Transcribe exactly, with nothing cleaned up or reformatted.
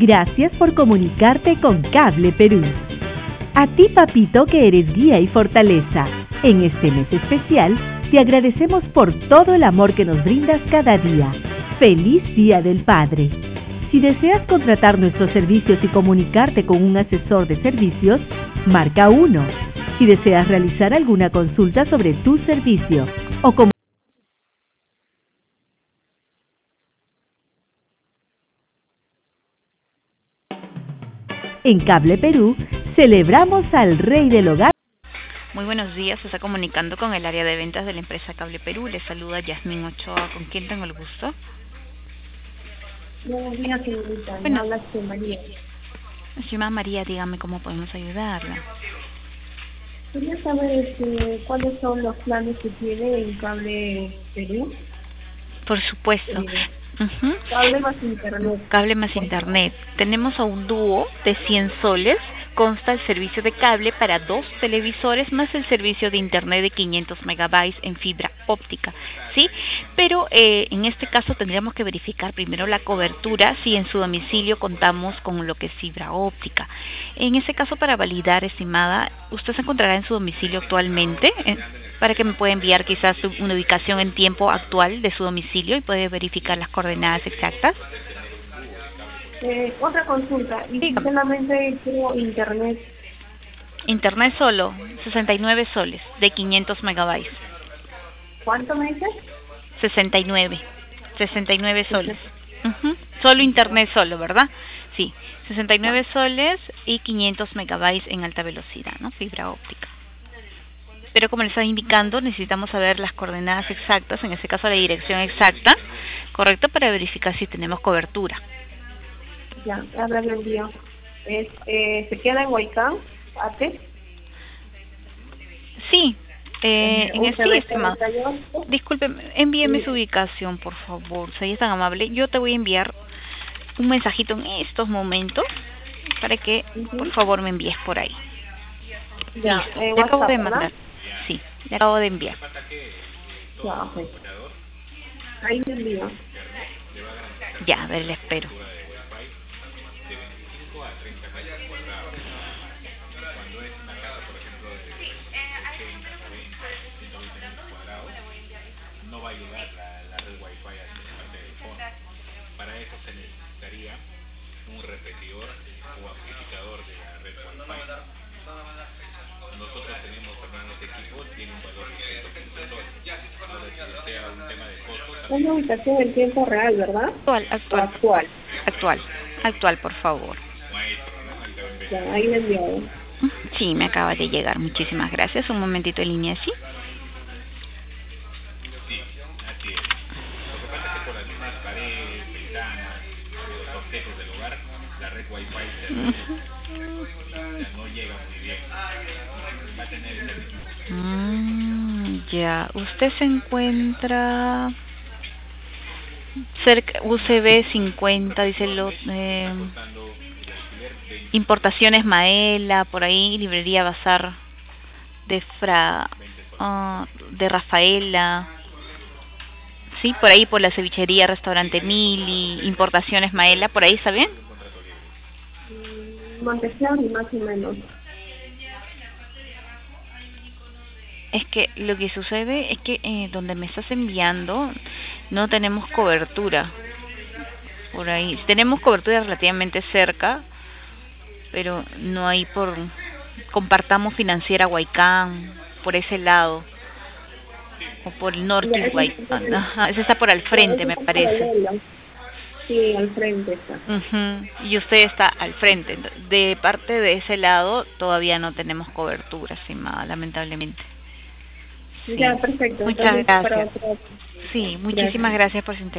Gracias por comunicarte con Cable Perú. A ti, papito, que eres guía y fortaleza. En este mes especial, te agradecemos por todo el amor que nos brindas cada día. ¡Feliz Día del Padre! Si deseas contratar nuestros servicios y comunicarte con un asesor de servicios, marca uno. Si deseas realizar alguna consulta sobre tu servicio o como en Cable Perú, celebramos al Rey del Hogar. Muy buenos días, se está comunicando con el área de ventas de la empresa Cable Perú. Le saluda Yasmín Ochoa, ¿con quién tengo el gusto? Buenos días, señorita. Bueno, habla de María. Señora María, dígame cómo podemos ayudarla. Quería saber este, cuáles son los planes que tiene en Cable Perú. Por supuesto. Eh, Uh-huh. Cable más internet. Cable más internet. Tenemos a un dúo de cien soles. Consta el servicio de cable para dos televisores más el servicio de internet de quinientos megabytes en fibra óptica, ¿sí? Pero eh, en este caso tendríamos que verificar primero la cobertura si en su domicilio contamos con lo que es fibra óptica. En ese caso, para validar, estimada, usted se encontrará en su domicilio actualmente, eh, para que me pueda enviar quizás una ubicación en tiempo actual de su domicilio y puede verificar las coordenadas exactas. Eh, otra consulta, y si Dígame. solamente quiero internet. Internet solo, sesenta y nueve soles, de quinientos megabytes. ¿Cuánto me dices? sesenta y nueve, sesenta y nueve soles. Uh-huh. Solo internet solo, ¿verdad? Sí, sesenta y nueve soles y quinientos megabytes en alta velocidad, ¿no? Fibra óptica. Pero como le estaba indicando, necesitamos saber las coordenadas exactas, en este caso la dirección exacta, correcto, para verificar si tenemos cobertura. Ya, ahora le envío. Es, eh, ¿Se queda en Huaycán? ¿Ate? Sí, eh, en el sí, estimado. treinta y ocho. Disculpe, envíeme Sí. su ubicación, por favor, si es tan amable. Yo te voy a enviar un mensajito en estos momentos para que, Uh-huh. por favor, me envíes por ahí. Ya, Listo, eh, le acabo WhatsApp, de ¿verdad? mandar. Sí, le acabo de enviar. Ya, ok. Ahí le envío. Ya, a ver, le espero. No va a llegar la, la red Wi-Fi a la parte del fondo. Para eso se necesitaría un repetidor o amplificador de la red Wi-Fi. Nosotros tenemos hermanos de equipos, tiene un valor de ciento quince soles. Ahora, si desea un tema de costos... Una ubicación en tiempo real, ¿verdad? Actual, O actual. actual. Actual, actual, por favor. Maestro, ¿no? Ahí también Ya, ahí le envío. Sí, me acaba de llegar. Muchísimas gracias. Un momentito en línea, ¿sí? Sí, así es. Lo que pasa es que por las mismas paredes, ventanas, los objetos del hogar, la red Wi-Fi se reduce. No llega muy bien. Va a tener ese mismo. Mm, ya. Usted se encuentra cerca U C B cincuenta, dice lo, eh, Importaciones Maela, por ahí, Librería Bazar de Fra, uh, de Rafaela. Sí, por ahí por la cevichería, restaurante Mili, Importaciones Maela, por ahí, ¿está bien? Montessori, más o menos. Es que lo que sucede es que eh, donde me estás enviando no tenemos cobertura. Por ahí tenemos cobertura relativamente cerca, pero no hay por compartamos financiera Huaycán, por ese lado. O por el norte de Huaycán. Ajá, ese está por al frente, me parece. Sí, al frente está. Uh-huh. Y usted está al frente. De parte de ese lado todavía no tenemos cobertura, estimada, lamentablemente. Sí. Ya, perfecto. Muchas Entonces, gracias. para otro... Sí, muchísimas gracias, gracias por su interés.